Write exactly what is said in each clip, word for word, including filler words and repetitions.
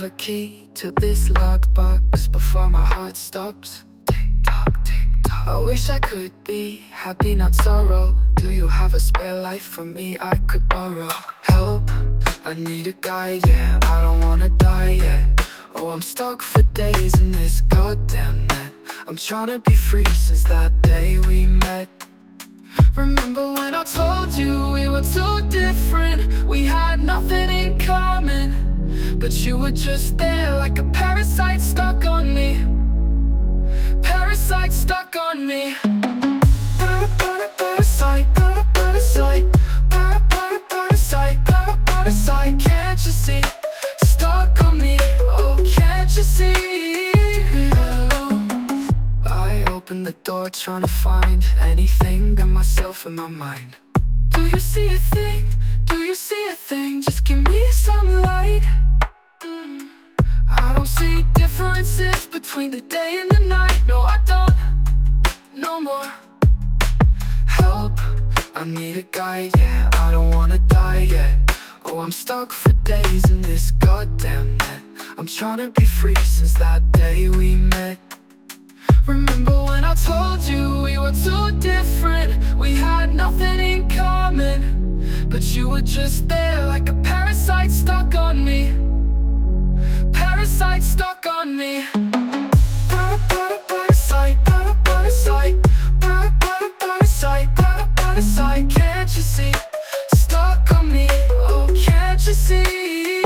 a key to this lockbox before my heart stops. Tick tock, tick tock. I wish I could be happy, not sorrow. Do you have a spare life for me I could borrow? Help, I need a guide, yeah, I don't wanna die yet. Oh, I'm stuck for days in this goddamn net. I'm tryna be free since that day we met. Remember when I told you we were too different? We had nothing in common, but you were just there like a parasite stuck on me. Parasite stuck on me. Parasite, parasite, parasite, parasite. Can't you see? Stuck on me. Oh, can't you see? I opened the door trying to find anything but myself in my mind. Do you see a thing? Do you see a thing? Just give me some light. mm. I don't see differences between the day and the night. No, I don't, no more. Help, I need a guide, yeah, I don't wanna die yet. Oh, I'm stuck for days in this goddamn net. I'm tryna be free since that day we met. Remember when I told you we were too different? We had nothing in common, but you were just there like a parasite stuck on me. Parasite stuck on me. Parasite, parasite, parasite, parasite. Can't you see? Stuck on me. Oh, can't you see?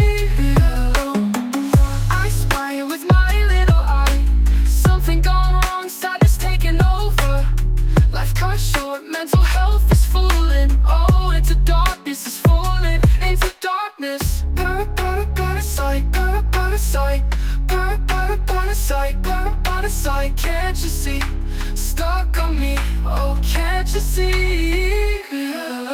I spy with my little eye. Something gone wrong, sadness taking over. Life cut short, mental health is fooling. Oh, into darkness is falling, into darkness. Parasite, parasite, parasite, parasite. Can't you see? Stuck on me. Oh, can't you see?